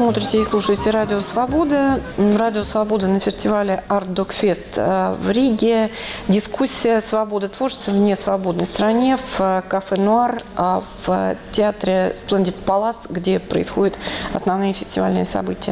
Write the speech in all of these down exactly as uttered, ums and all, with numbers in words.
смотрите и слушаете «Радио Свобода». «Радио Свобода» на фестивале Art Dog Fest в Риге. Дискуссия «Свобода творчества в несвободной стране» в кафе «Нуар», в театре Splendid Palace, где происходят основные фестивальные события.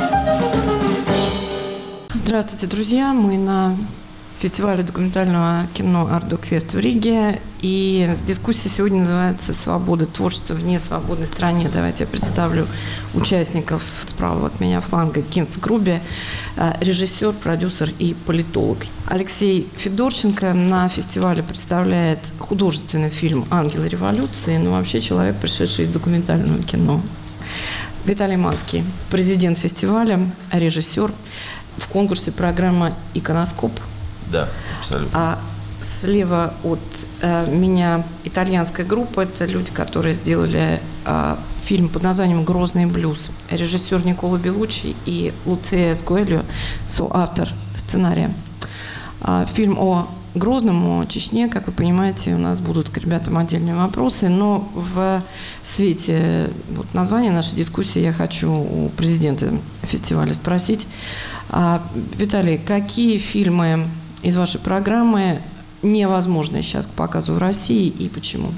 Здравствуйте, друзья! Мы на фестивале документального кино Art Dog Fest в Риге. И дискуссия сегодня называется «Свобода творчества в несвободной стране». Давайте я представлю участников справа от меня фланга. Кинц Грубе, режиссер, продюсер и политолог. Алексей Федорченко на фестивале представляет художественный фильм «Ангелы революции», но вообще человек, пришедший из документального кино. Виталий Манский, президент фестиваля, режиссер. В конкурсе программа «Иконоскоп». Да, абсолютно. А слева от э, меня итальянская группа. Это люди, которые сделали э, фильм под названием «Грозный блюз». Режиссер Никола Белуччи и Луция Скуэльо, соавтор сценария. Э, фильм о Грозном, о Чечне. Как вы понимаете, у нас будут к ребятам отдельные вопросы. Но в свете вот, названия нашей дискуссии я хочу у президента фестиваля спросить. Э, Виталий, какие фильмы из вашей программы невозможно сейчас к показу в России и почему?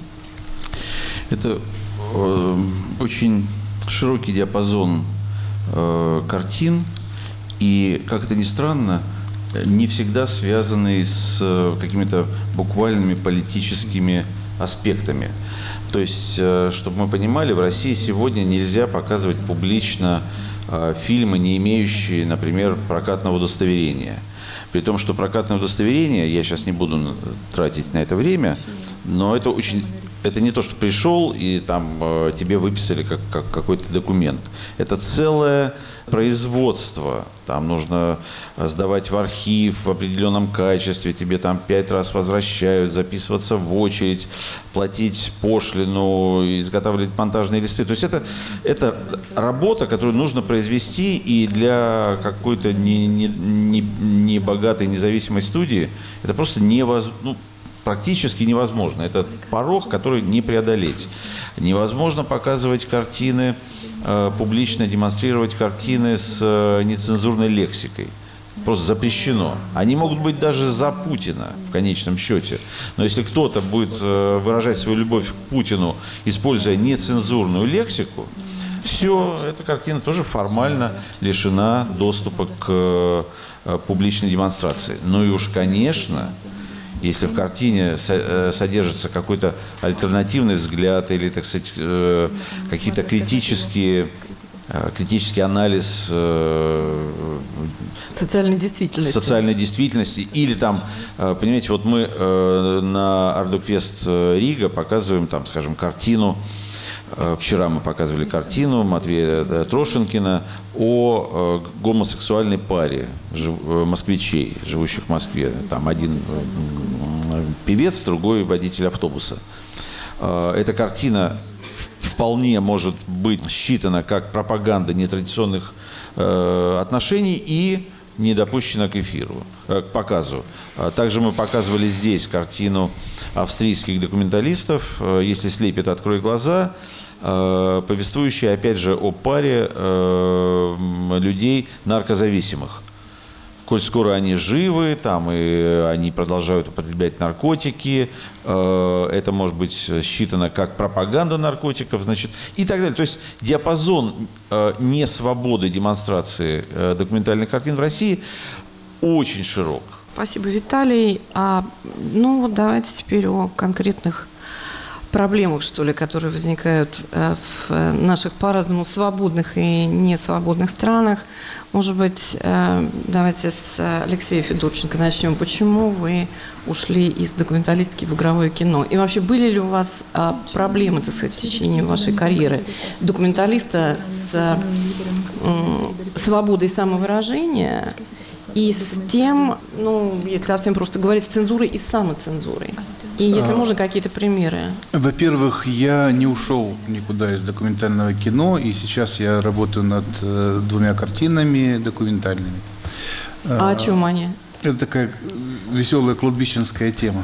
Это э, очень широкий диапазон э, картин и, как это ни странно, не всегда связанный с э, какими-то буквальными политическими аспектами. То есть, э, чтобы мы понимали, в России сегодня нельзя показывать публично э, фильмы, не имеющие, например, прокатного удостоверения. При том, что прокатное удостоверение, я сейчас не буду тратить на это время, но это очень, это не то, что пришел и там э, тебе выписали как, как какой-то документ. Это целое производство. Там нужно сдавать в архив в определенном качестве, тебе там пять раз возвращают, записываться в очередь, платить пошлину, изготавливать монтажные листы. То есть это, это работа, которую нужно произвести, и для какой-то не, не, не, не богатой независимой студии это просто невозможно. Ну, практически невозможно. Это порог, который не преодолеть. Невозможно показывать картины, э, публично демонстрировать картины с э, нецензурной лексикой. Просто запрещено. Они могут быть даже за Путина, в конечном счете. Но если кто-то будет э, выражать свою любовь к Путину, используя нецензурную лексику, все, эта картина тоже формально лишена доступа к э, публичной демонстрации. Ну и уж, конечно, если в картине содержится какой-то альтернативный взгляд или, так сказать, какие-то критические, критический анализ социальной действительности. социальной действительности, или там, понимаете, вот мы на Art Dog Fest Рига показываем, там, скажем, картину. Вчера мы показывали картину Матвея Трошенкина о гомосексуальной паре москвичей, живущих в Москве. Там один певец, другой водитель автобуса. Эта картина вполне может быть считана как пропаганда нетрадиционных отношений и не допущена к эфиру, к показу. Также мы показывали здесь картину австрийских документалистов «Если слепит, открой глаза», повествующая, опять же, о паре людей наркозависимых. Коль скоро они живы, там, и они продолжают употреблять наркотики, это может быть считано как пропаганда наркотиков, значит, и так далее. То есть диапазон несвободы демонстрации документальных картин в России очень широк. Спасибо, Виталий. А, ну вот давайте теперь о конкретных проблемах, что ли, которые возникают э, в наших по-разному свободных и несвободных странах. Может быть, э, давайте с Алексея Федорченко начнем. Почему вы ушли из документалистики в игровое кино? И вообще, были ли у вас э, проблемы, так сказать, в течение вашей карьеры документалиста с э, свободой самовыражения и с тем, ну, если совсем просто говорить, с цензурой и самоцензурой? И если а, можно, какие-то примеры? Во-первых, я не ушел никуда из документального кино, и сейчас я работаю над э, двумя картинами документальными. А, а о чем они? Это такая веселая кладбищенская тема.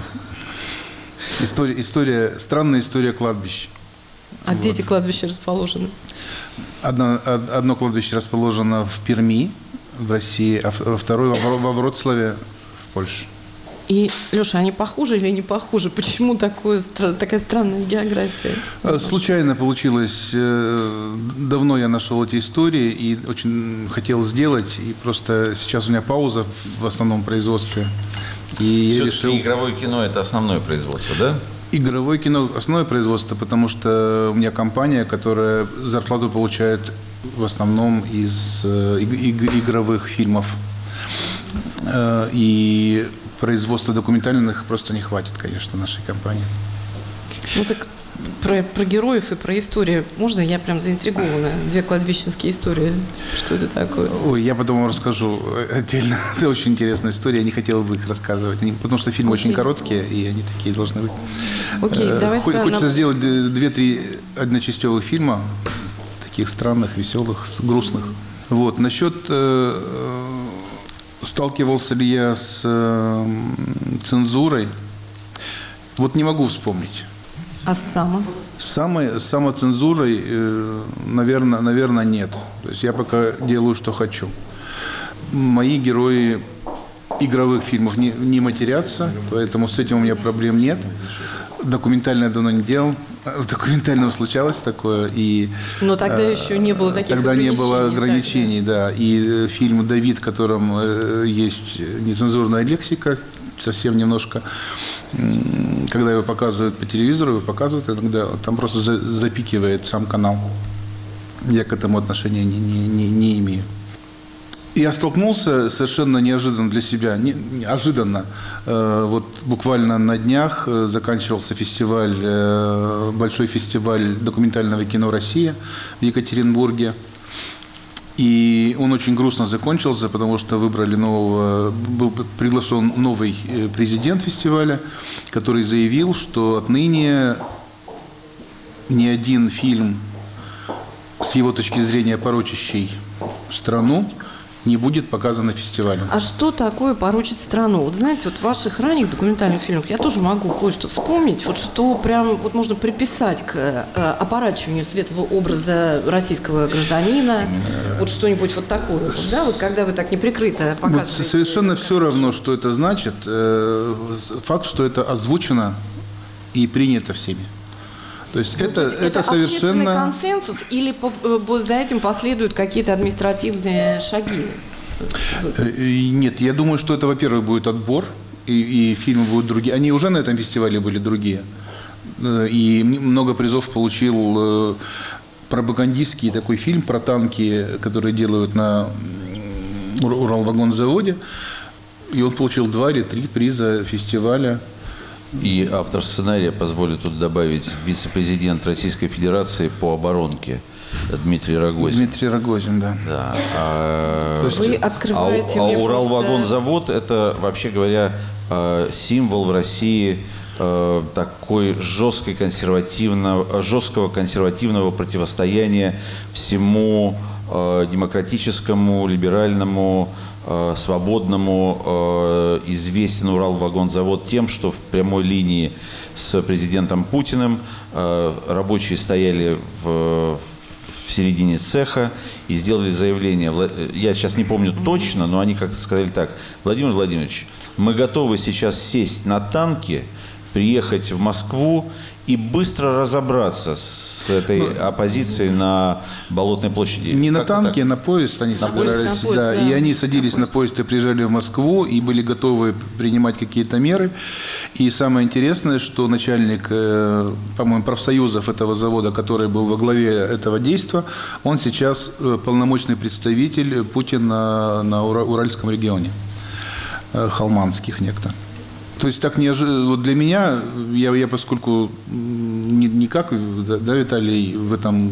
История, история, странная история кладбищ. А вот. Где эти кладбища расположены? Одно, одно кладбище расположено в Перми, в России, а второе во Вроцлаве, в Польше. И, Леша, они похожи или не похожи? Почему такое, такая странная география? Случайно получилось. Давно я нашел эти истории и очень хотел сделать. И просто сейчас у меня пауза в основном производстве. И я решил... игровое кино – это основное производство, да? Игровое кино – основное производство, потому что у меня компания, которая зарплату получает в основном из игровых фильмов. И производства документальных просто не хватит, конечно, нашей компании. Ну так про, про героев и про историю. Можно? Я прям заинтригована. Две кладбищенские истории. Что это такое? Ой, я потом вам расскажу отдельно. Это очень интересная история. Я не хотел бы их рассказывать. Потому что фильмы okay. очень короткие, и они такие должны быть. Окей, okay, давайте... Хочется на... сделать две-три одночастевых фильма. Таких странных, веселых, грустных. Вот. Насчет... Сталкивался ли я с э, цензурой? Вот не могу вспомнить. А с само? С самой, самоцензурой, э, наверное, наверное, нет. То есть я пока делаю, что хочу. Мои герои игровых фильмов не, не матерятся, поэтому с этим у меня проблем нет. Документально я давно не делал. В документальном случалось такое. И, но тогда а, еще не было таких тогда ограничений. Тогда не было ограничений, да. да. И фильм «Давид», в котором э, есть нецензурная лексика, совсем немножко, когда его показывают по телевизору, его показывают, иногда там просто за, запикивает сам канал. Я к этому отношения не, не, не, не имею. Я столкнулся совершенно неожиданно для себя, не, неожиданно. Э, вот буквально на днях заканчивался фестиваль, э, большой фестиваль документального кино «Россия» в Екатеринбурге. И он очень грустно закончился, потому что выбрали нового, был приглашен новый президент фестиваля, который заявил, что отныне ни один фильм, с его точки зрения порочащий страну, не будет показан на фестивале. А что такое порочить страну? Вот знаете, вот в ваших ранних документальных фильмах я тоже могу кое-что вспомнить, вот что прям вот можно приписать к э, опорачиванию светлого образа российского гражданина, вот что-нибудь вот такое, вот, да, вот когда вы так неприкрыто показываете. Вот совершенно все равно, что это значит, э, факт, что это озвучено и принято всеми. То есть, ну, это, то есть это, это совершенно... консенсус или по, по, за этим последуют какие-то административные шаги? Нет, я думаю, что это, во-первых, будет отбор, и, и фильмы будут другие. Они уже на этом фестивале были другие. И много призов получил пропагандистский такой фильм про танки, которые делают на Уралвагонзаводе. И он получил два или три приза фестиваля. И автор сценария, позволю тут добавить, вице-президент Российской Федерации по оборонке Дмитрий Рогозин. Дмитрий Рогозин, да. да. А, Вы открываете а, мне а Уралвагонзавод просто... это, вообще говоря, символ в России такой жесткой консервативного, жесткого консервативного противостояния всему демократическому, либеральному, свободному. Известен Уралвагонзавод тем, что в прямой линии с президентом Путиным рабочие стояли в, в середине цеха и сделали заявление. Я сейчас не помню точно, но они как-то сказали так: Владимир Владимирович, мы готовы сейчас сесть на танки, приехать в Москву и быстро разобраться с этой ну, оппозицией на Болотной площади. Не как на танке, а на поезд они на собирались. Поезд? На поезд, да, да. И они садились на поезд. на поезд и приезжали в Москву, и были готовы принимать какие-то меры. И самое интересное, что начальник, по-моему, профсоюзов этого завода, который был во главе этого действа, он сейчас полномочный представитель Путина на Уральском регионе, Холманских некто. То есть так неожиданно, вот для меня, я, я поскольку не, не как, да, Виталий в этом,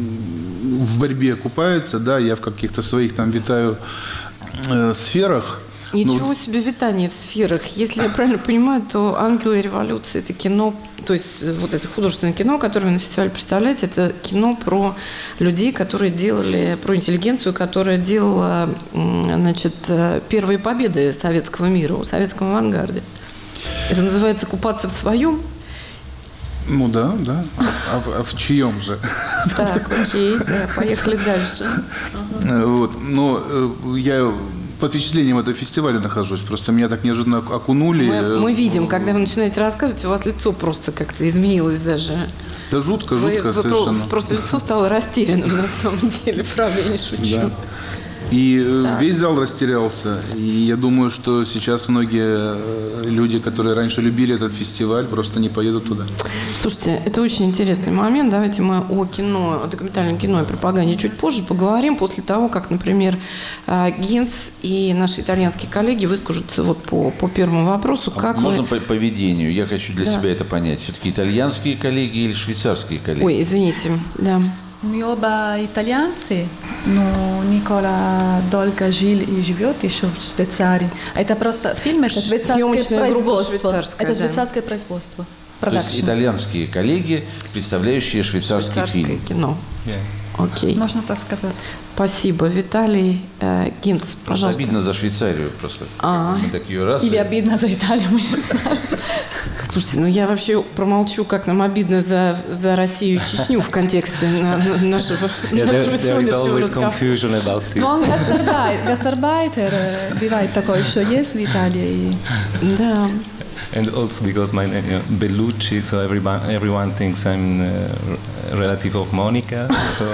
в борьбе купается, да, я в каких-то своих там витаю э, сферах. Ничего ну, себе витание в сферах. Если я правильно понимаю, то «Ангелы революции» – это кино, то есть вот это художественное кино, которое вы на фестивале представляете, это кино про людей, которые делали, про интеллигенцию, которая делала, значит, первые победы советского мира, в советском авангарде. Это называется «Купаться в своем». Ну да, да. А, а в чьем же? Так, окей, да, поехали дальше. Вот. Но я под впечатлением этого фестиваля нахожусь. Просто меня так неожиданно окунули. Мы, мы видим, когда вы начинаете рассказывать, у вас лицо просто как-то изменилось даже. Да жутко, вы, жутко вы совершенно. Просто лицо стало растерянным на самом деле, правда, я не шучу. Да. И так. Весь зал растерялся. И я думаю, что сейчас многие люди, которые раньше любили этот фестиваль, просто не поедут туда. Слушайте, это очень интересный момент. Давайте мы о кино, о документальном кино и пропаганде чуть позже поговорим, после того, как, например, Гинц и наши итальянские коллеги выскажутся вот по, по первому вопросу. Как Можно вы... по поведению? Я хочу для да. себя это понять. Все-таки итальянские коллеги или швейцарские коллеги? Ой, извините, да. Мы оба итальянцы, но Никола долго жил и живет еще в Швейцарии. Это просто фильм, это швейцарское производство. Это да. швейцарское производство. То есть итальянские коллеги, представляющие швейцарский Швейцарское фильм. кино. Yeah. Окей. Можно так сказать. Спасибо. Виталий э, Гинц, пожалуйста. Обидно за Швейцарию просто. А. Мы такие раз. Или обидно за Италию, мы не знаем. Слушайте, ну я вообще промолчу, как нам обидно за, за Россию и Чечню в контексте на, на нашего, Yeah, there, нашего there is сегодняшнего always разговора. confusion about this. Но он гастарбайтер, гастарбайтер, бывает такое еще есть в Италии. Да. And also because my name, you know, Bellucci, so everyone everyone thinks I'm a relative of Monica. So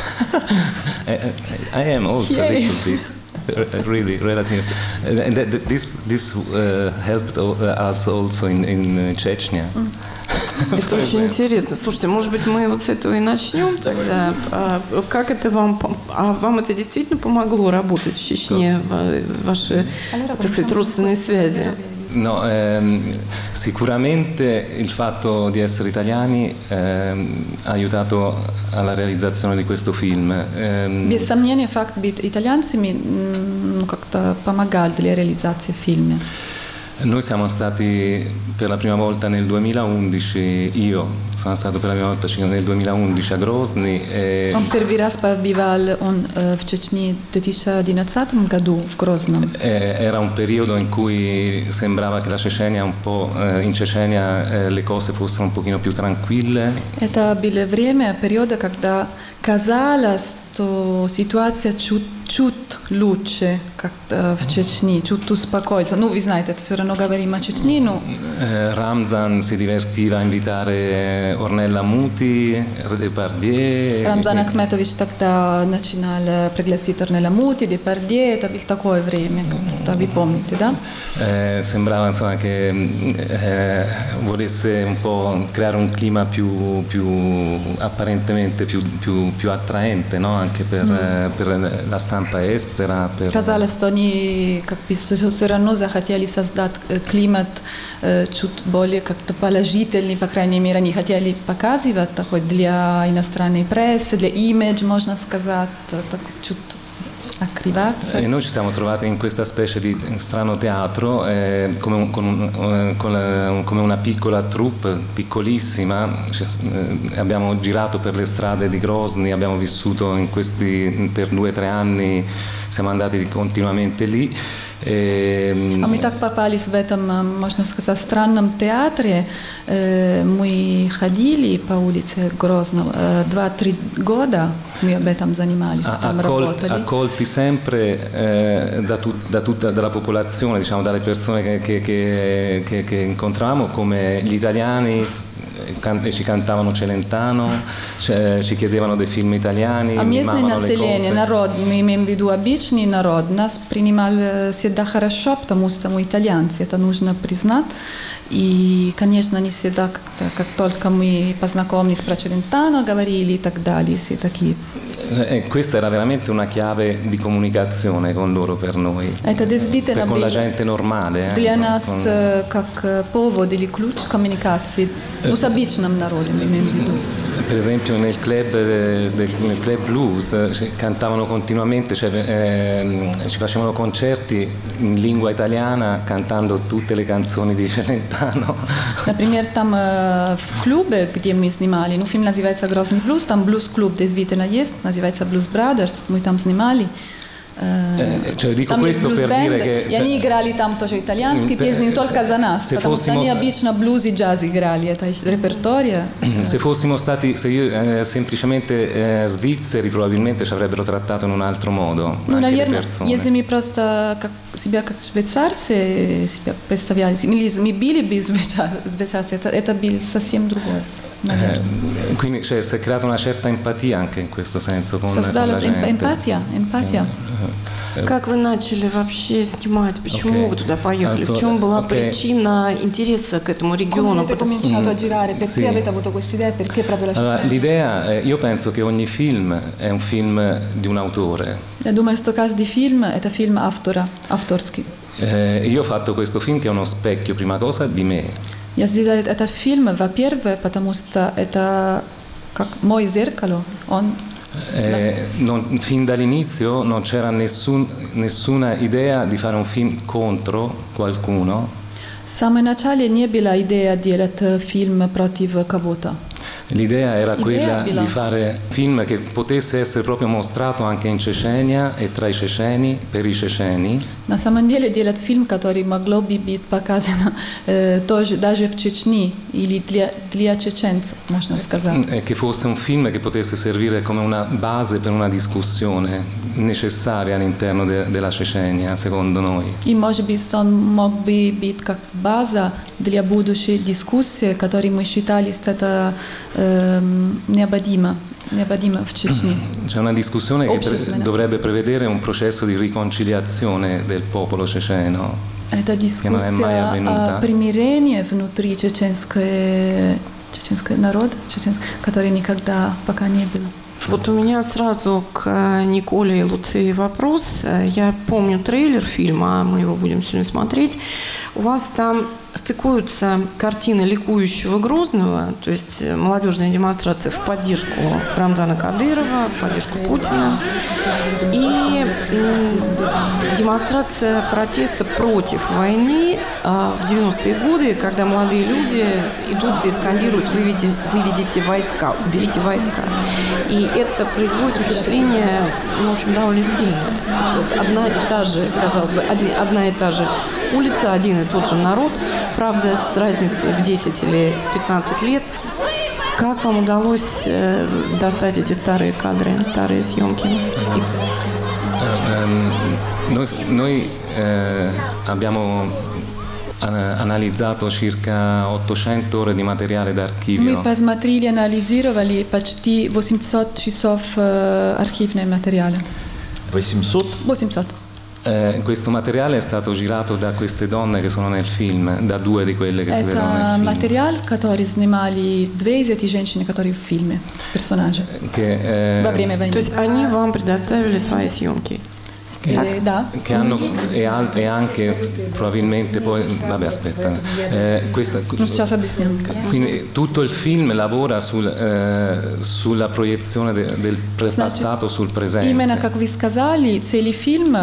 I, I am also a little bit, really relative. And that, that this this uh, helped us also in in Chechnya. Это очень интересно. Слушайте, может быть, мы вот с этого и начнем тогда. А как это вам, а вам это действительно помогло работать в Чечне, ваши, так сказать, родственные связи? No, ehm, sicuramente il fatto di essere italiani ehm, ha aiutato alla realizzazione di questo film. Ehm, Без сомнения, факт быть итальянцами ну, как-то помогал для реализации фильма. Noi siamo stati per la prima volta nel duemilaundici, io sono stato per la prima volta nel duemilaundici a Grozny. E он первый раз побывал он в Чечне в две тысячи одиннадцатом году в Грозном. Era un periodo in cui sembrava che la Cecenia un po' in Cecenia le cose fossero un pochino più tranquille. Это было время, периода, когда казалось, что ситуация чуть чуть лучше, как в Чечне, чуть успокоится. Ну, вы знаете, это все равно говорим о Чечне, но... Ramzan si divertiva a invitare Ornella Muti, Depardieu. Рамзан Ахметович тогда начинал пригласить Орнелла Мути, Депардье, это было такое время, как вы помните, да? Eh, sembrava insomma che eh, volesse un po' creare un clima più, più apparentemente più, più, più attraente, no? Anche per, mm. eh, per la stampa estera. Per... Казалось, что они как бы все равно захотели создать климат э, чуть более как-то положительный, по крайней мере, они хотели показывать такой для иностранной прессы, для имидж, можно сказать, так чуть E noi ci siamo trovati in questa specie di strano teatro eh, come, un, con un, con la, come una piccola troupe, piccolissima. Cioè, eh, abbiamo girato per le strade di Grozny, abbiamo vissuto in questi, per due o tre anni, siamo andati continuamente lì. А мы так попались в этом, можно сказать, странном театре. Мы ходили по улице Грозного два-три года, мы об этом занимались, там работали. Accolti sempre eh, da, tut, da tutta dalla popolazione, diciamo, dalle persone che, che, che, che, che incontravamo, come gli italiani. Ci cantavano Celentano, ci chiedevano dei film italiani, а местное население, le cose. народ, мы имеем в виду обычный народ, нас принимал всегда хорошо, потому что мы итальянцы, это нужно признать. И, конечно, не всегда, как-то, как только мы познакомились про Челентано, говорили и так далее, все такие. E questa era veramente una chiave di comunicazione con loro per noi, Это действительно con la gente normale. Для eh, нас con... как повод или ключ коммуникации, ну, с обычным народом, имеем в виду. Per esempio nel club, del, nel club blues cantavano continuamente, cioè, eh, ci facevano concerti in lingua italiana cantando tutte le canzoni di Celentano. Например, там э, в клубе, где мы снимали, ну, фильм называется «Грозный блюз», там блюз-клуб действительно есть, называется «Blues Brothers», мы там снимали. Eh, cioè, dico там questo есть per блюз-бенд, dire che, и они играли там тоже итальянские песни, не только за нас, потому что они обычно блюз и джаз играли, это репертуария. Se fossimo stati, se io eh, semplicemente eh, svizzeri, probabilmente ci avrebbero trattato in un altro modo. Ну, anche наверное, le persone. если мы просто как, себя как швейцарцы себя представляли, или мы были бы швейцарцы, это, это было совсем другое. Eh, quindi cioè, si è creata una certa empatia anche in questo senso con, con la gente. Эмпатия, эмпатия. Как вы начали вообще снимать? Почему okay. вы туда поехали? Also, в чем была okay. причина интереса к этому региону? Come avete cominciato a girare? Perché sì. avete avuto questa idea? Perché proprio la allora, Cecenia? l'idea, eh, io penso che ogni film è un film di un autore. Я думаю, что каждый фильм – это фильм автора, авторский. Eh, io ho fatto questo film che è uno specchio, prima cosa, di me. Я сделала этот фильм, во-первых, потому что это как мое зеркало. Он Eh, non, fin dall'inizio non c'era nessun, nessuna idea di fare un film contro qualcuno. В самом начале не была идея делать фильм против кого-то. L'idea era Idea quella bila. di fare film che potesse essere proprio mostrato anche in Cecenia e tra i ceceni, per i ceceni. На самом деле делать фильм, который могло бы быть показано э, тоже, даже в Чечне или для, для чеченцев, можно сказать. E che fosse un film che potesse servire come una base per una discussione necessaria all'interno de, della Cecenia, secondo noi. И, может быть, он мог бы быть как база для будущей дискуссии, которую мы считали, что это э, необходимо, необходимо в Чечне. C'è una discussione che pre- Общественная. dovrebbe prevedere un processo di riconciliazione del popolo ceceno. Это дискуссия о примирении внутри чеченской, чеченской народ, чеченской, который никогда пока не был. Вот у меня сразу к Николе и Луции вопрос. Я помню трейлер фильма, мы его будем сегодня смотреть. У вас там стыкуются картины ликующего Грозного, то есть молодежная демонстрация в поддержку Рамзана Кадырова, в поддержку Путина, и демонстрация протеста против войны в девяностые годы, когда молодые люди идут и скандируют: «Выведите, выведите войска, уберите войска». И это производит впечатление, ну, в общем, довольно сильное. Одна и та же, казалось бы, одна и та же улица, один и тот же народ, правда, с разницей в десять или пятнадцать лет. Как вам удалось э, достать эти старые кадры, старые съемки? Noi, noi eh, abbiamo analizzato circa ottocento ore di materiale d'archivio. Мы посмотрели, анализировали почти восемьсот часов э, архивного материала. восемьсот? восемьсот. Eh, questo materiale è stato girato da queste donne che sono nel film, da due di quelle che si vedono nel Это film. материал, который снимали две из этих женщин, которые в фильме, персонажи, Che, eh, во время войны. То есть они вам предоставили свои съемки? Э, да. che hanno e, al- e anche probabilmente poi vabbè aspetta eh, questa, Ну, сейчас объясню. quindi tutto il film lavora sul, eh, sulla proiezione de- del pre- passato sul presente. Именно, как вы сказали, целый фильм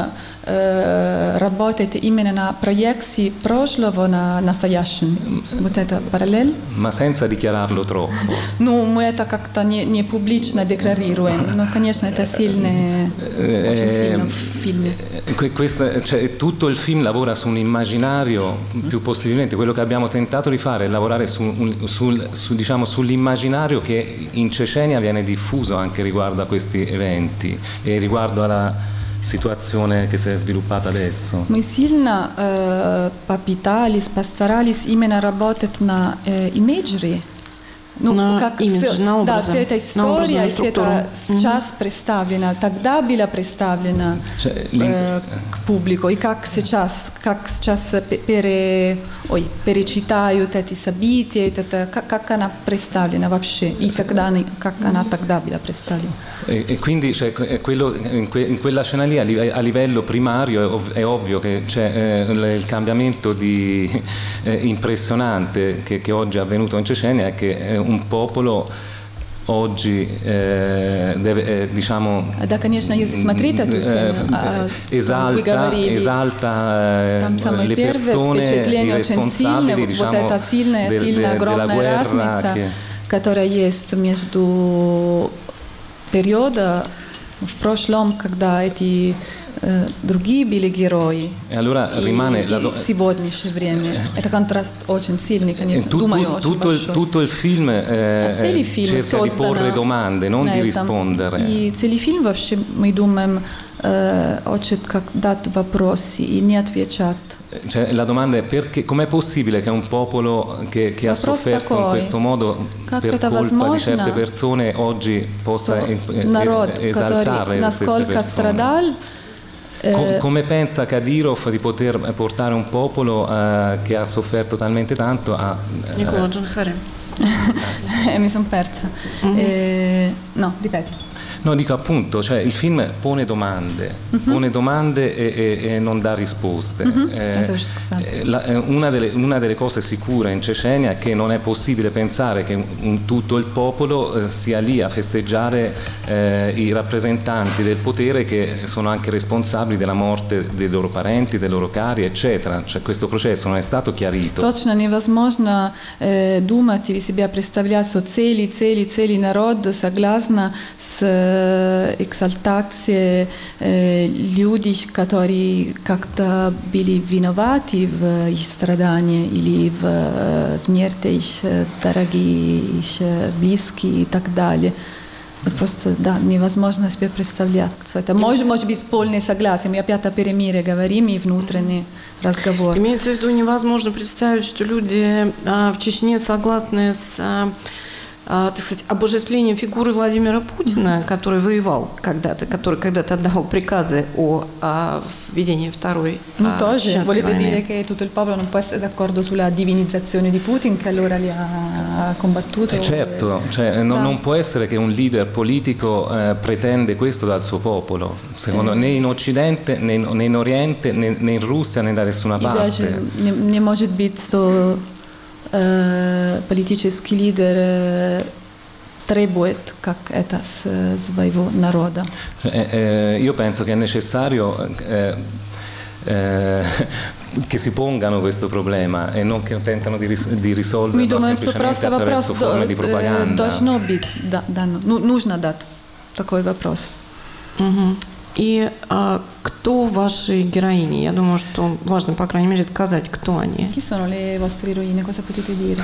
э, работает именно на проекции прошлого на настоящем. Вот это параллель. Ma senza dichiararlo troppo. Ну, мы это как-то не, не публично декларируем, но, конечно, это сильно, очень сильно в фильме. Que- questa- cioè, tutto il film lavora su un immaginario, più possibilmente quello che abbiamo tentato di fare è lavorare su, un- sul- su, diciamo, sull'immaginario che in Cecenia viene diffuso anche riguardo a questi eventi e riguardo alla situazione che si è sviluppata adesso. Мы сильно э, попытались, постарались именно работать на э, imagery. Ну, На как имидж, всё- на да, образы, вся эта на история, образную вся структуру. это сейчас представлена, тогда была представлена Cioè, э, к публику, и как сейчас, как сейчас пе- пере, ой, перечитают эти события, это, как, как она представлена вообще, и когда она, как она тогда была представлена. E, e quindi cioè, que- quello, in, que- in quella scena lì a, live- a livello primario è, ov- è ovvio che c'è eh, il- il cambiamento di, eh, impressionante che, che oggi è avvenuto in Cecenia è che eh, un popolo oggi eh, deve, eh, diciamo, Да, конечно, если смотреть эту eh, сцену, а, вы esalta, говорили, esalta там eh, самое le первое persone, i впечатление очень сильное, responsabili, вот diciamo, эта сильная, del- сильная, de- della огромная guerra разница, che- которая есть между периодом в прошлом, когда эти другие были герои. E allora и, rimane и la do- сегодняшнее время. Это контраст очень сильный, конечно. Tu, Думаю, tu, очень tutto, il, большой. tutto il film eh, Целый фильм cerca di porre domande, non di rispondere. И целый фильм вообще, мы думаем, э, хочет как дать вопросы и не отвечать. Cioè, la domanda è perché, com'è possibile che un popolo che, che ha sofferto in questo modo per colpa di certe persone oggi possa народ, esaltare le stesse persone? Страдал, Com- come pensa Kadyrov di poter portare un popolo uh, che ha sofferto talmente tanto a... Uh, Nicola Gianfari. Mi sono persa. Mm-hmm. Eh, no, ripeti. No, dico appunto, cioè il film pone domande, uh-huh. pone domande e, e, e non dà risposte. Uh-huh. Eh, la, una, delle, una delle cose sicure in Cecenia è che non è possibile pensare che un, tutto il popolo eh, sia lì a festeggiare eh, i rappresentanti del potere che sono anche responsabili della morte dei loro parenti, dei loro cari, eccetera. Cioè, questo processo non è stato chiarito. Точно невозможно э, думать или себя представлять, что целый, целый, целый народ согласно с экзальтацией э, людей, которые как-то были виноваты в их страдании или в э, смерти их дорогих, их близких и так далее. Вот просто, да, невозможно себе представлять. Это может, может быть полное согласие. Мы опять о перемирии говорим и внутренний разговор. Имеется в виду, невозможно представить, что люди а, в Чечне согласны с... А, так сказать, обожествлением фигуры Владимира Путина, который воевал когда-то, который когда-то отдавал приказы о, о введении второй ну, тоже. Volete войны. dire che tutto il popolo non può essere d'accordo sulla divinizzazione di Putin, che allora li ha combattuto? Eh certo, cioè, non, non può essere che un leader politico eh, pretende questo dal suo popolo, secondo eh. né in Occidente, né, né in Oriente, né, né in Russia, né da nessuna parte. Не, не может быть, что политический лидер требует как это с своего народа. Eh, eh, io penso che è necessario eh, eh, che si pongano questo problema e non che tentano di, ris- di risolverlo semplicemente attraverso forme di propaganda. Должно быть, да, да, нужно дать такой вопрос. Угу. И а, кто ваши героини? Я думаю, что важно, по крайней мере, сказать, кто они. Chi sono le vostre eroine? Cosa potete dire?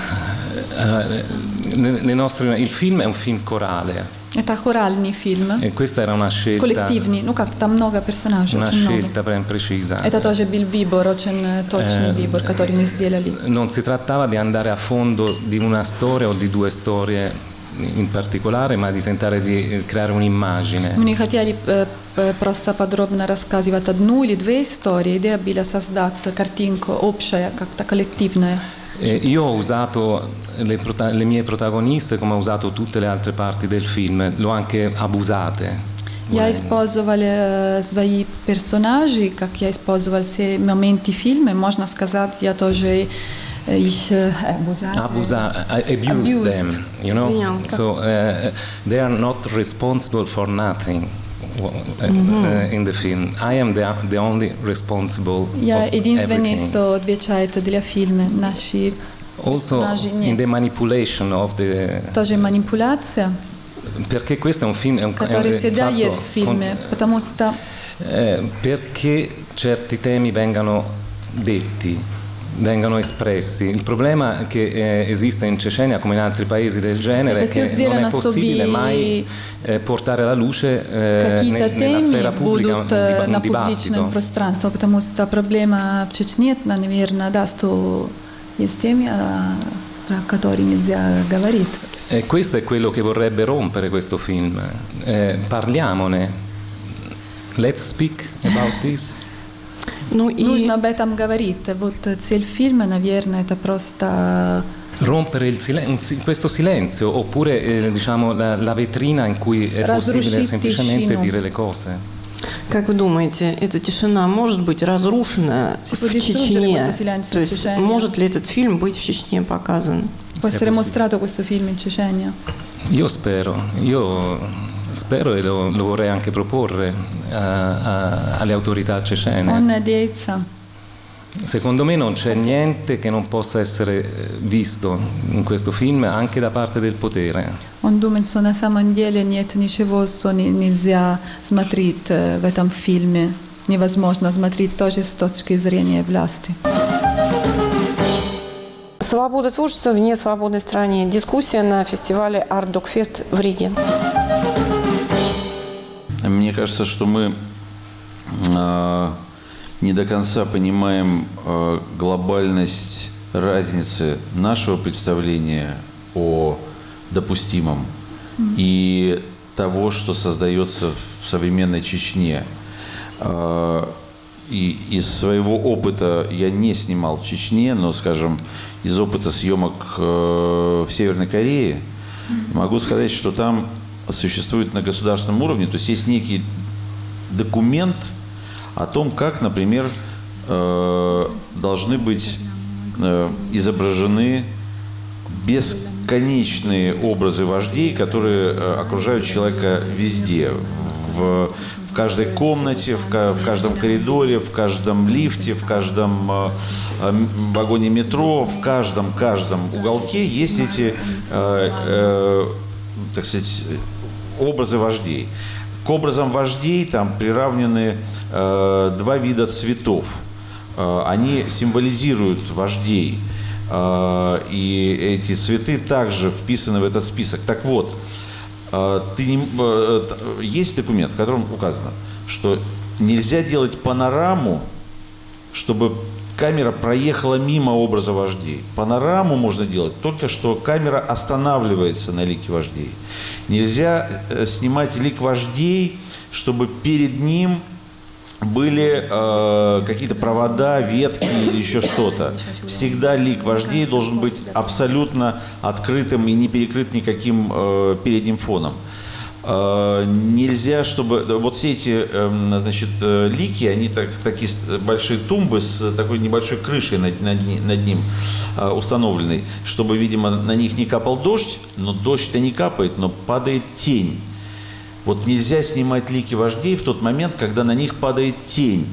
Uh, le, le nostre, il film è un film corale. Это хоральный фильм. E questa era una scelta. Коллективный. Ну как, там много персонажей. Una scelta ben precisa. Это тоже был выбор, очень точный выбор, который мы сделали. Non si trattava di andare a fondo di una storia o di due storie in particolare, ma di tentare di creare un'immagine. Мы не хотели просто подробно рассказывать одну или две истории. Идея была создать картинку общая, как-то коллективная. Eh, io ho usato le, prota- le mie protagoniste come ho usato tutte le altre parti del film, l'ho anche abusate. Я использовала свои персонажи, как я использовала все моменты фильма. Можно сказать, я тоже Ich uh, abusate. Abusa, I abused, abused them, you know. Yeah. So uh, they are not responsible for nothing uh, mm-hmm. uh, in the film. I am the, the only responsible. Я единственный, everything. кто отвечает для фильма. Наши Also in the manipulation of the. Тоже манипуляция. Perché questo è un film, è un, который è un всегда fatto есть в фильме, con, потому что eh, perché certi temi vengano detti, vengano espressi. Il problema è che eh, esiste in Cecenia come in altri paesi del genere è che non è possibile mai eh, portare alla luce eh, ne, nella sfera pubblica un, un, un dibattito. Пространство, потому что проблема в Чечне, наверное, да, что есть темы, про которые нельзя говорить. E questo è quello che vorrebbe rompere questo film. Eh, parliamone. Let's speak about this. Ну, нужно об этом говорить. Вот цель фильма, наверное, это просто rompere il silen- questo silenzio oppure eh, diciamo la, la vetrina in cui è possibile semplicemente dire le cose. Как вы думаете, эта тишина может быть разрушена в Чечне? То есть может ли этот фильм быть в Чечне показан? Può essere mostrato questo film in Cecenia? Io spero, io spero e lo, lo vorrei anche proporre a, a, alle autorità cecene. Он надеется. Secondo me non c'è niente che non possa essere visto in questo film anche da parte del potere. Он думает, что на самом деле нет ничего, что нельзя смотреть в этом фильме. невозможно смотреть тоже с точки зрения власти. Свобода творчества в несвободной стране. Дискуссия на фестивале Art Dog Fest в Риге. Мне кажется, что мы э, не до конца понимаем э, глобальность разницы нашего представления о допустимом mm-hmm. и того, что создается в современной Чечне. Э, и из своего опыта я не снимал в Чечне, но, скажем, из опыта съемок э, в Северной Корее mm-hmm. могу сказать, что там существует на государственном уровне, то есть есть некий документ о том, как, например, э, должны быть э, изображены бесконечные образы вождей, которые э, окружают человека везде, в, в каждой комнате, в, в каждом коридоре, в каждом лифте, в каждом э, вагоне метро, в каждом каждом уголке есть эти, э, э, так сказать, образы вождей. К образам вождей там приравнены э, два вида цветов. Э, они символизируют вождей. Э, и эти цветы также вписаны в этот список. Так вот, э, ты не, э, есть документ, в котором указано, что нельзя делать панораму, чтобы камера проехала мимо образа вождей. Панораму можно делать только что камера останавливается на лике вождей. Нельзя снимать лик вождей, чтобы перед ним были э, какие-то провода, ветки или еще что-то. Всегда лик вождей должен быть абсолютно открытым и не перекрыт никаким э, передним фоном. Нельзя, чтобы... Вот все эти, значит, лики, они так, такие большие тумбы с такой небольшой крышей над, над, над ним установленной, чтобы, видимо, на них не капал дождь, но дождь-то не капает, но падает тень. Вот нельзя снимать лики вождей в тот момент, когда на них падает тень.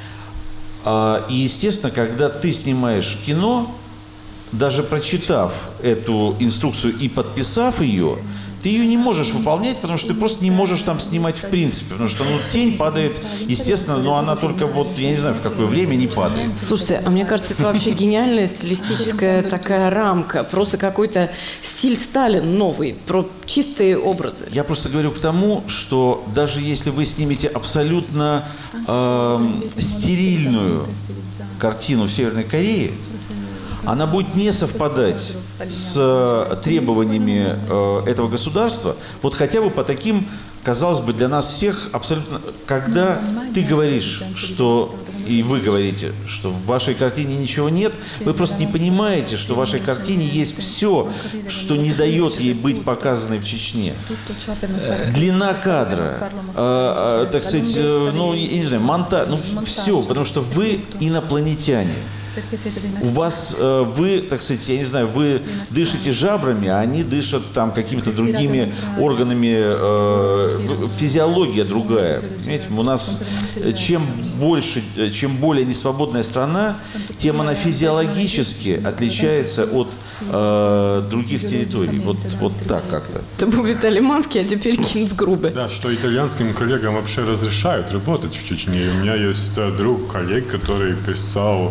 И, естественно, когда ты снимаешь кино, даже прочитав эту инструкцию и подписав ее, ты ее не можешь выполнять, потому что ты просто не можешь там снимать в принципе. Потому что ну, тень падает, естественно, но она только вот, я не знаю, в какое время не падает. Слушайте, а мне кажется, это вообще гениальная стилистическая такая рамка. Просто какой-то стиль Сталин новый, про чистые образы. Я просто говорю к тому, что даже если вы снимете абсолютно э, стерильную картину в Северной Корее, она будет не совпадать с требованиями э, этого государства, вот хотя бы по таким, казалось бы, для нас всех абсолютно... Когда ты говоришь, что, и вы говорите, что в вашей картине ничего нет, вы просто не понимаете, что в вашей картине есть все, что не дает ей быть показанной в Чечне. Длина кадра, э, э, так сказать, э, ну, я не знаю, монтаж, ну, все, потому что вы инопланетяне. У вас, э, вы, так сказать, я не знаю, вы дышите жабрами, а они дышат там какими-то другими органами, э, физиология другая. Понимаете, у нас чем больше, чем более несвободная страна, тем она физиологически отличается от э, других территорий. Вот, вот так как-то. Это был Виталий Манский, а теперь Кинцгрубе. Да, что итальянским коллегам вообще разрешают работать в Чечне. У меня есть друг, коллег, который писал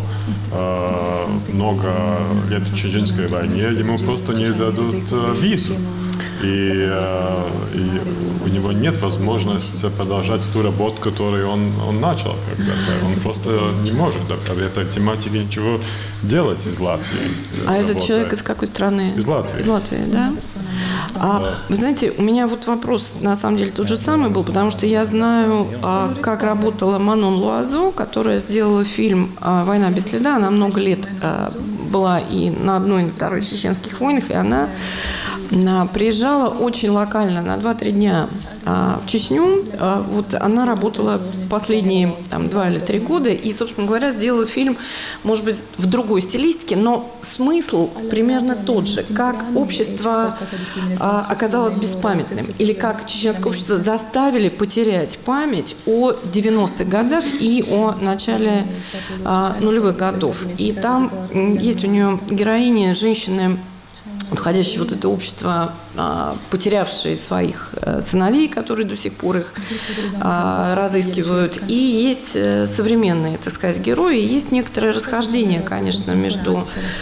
много лет в чеченской войне, ему просто не дадут визу. И, и у него нет возможности продолжать ту работу, которую он, он начал когда-то. Он просто не может по этой тематике ничего делать из Латвии. А работая. Этот человек из какой страны? Из Латвии. Из Латвии, да? А, да. Вы знаете, у меня вот вопрос, на самом деле, тот же самый был, потому что я знаю, а, как работала Манон Луазо, которая сделала фильм а, «Война без следа». Она много лет а, была и на одной, и на второй чеченских войнах, и она приезжала очень локально на два-три дня а, в Чечню. А, вот она работала последние там, два или три года и, собственно говоря, сделала фильм, может быть, в другой стилистике, но смысл примерно тот же. Как общество а, оказалось беспамятным или как чеченское общество заставили потерять память о девяностых годах и о начале а, нулевых годов. И там есть у нее героиня, женщины, входящее вот это общество, потерявшие своих сыновей, которые до сих пор их разыскивают. И есть современные, так сказать, герои. И есть некоторое расхождение, конечно, между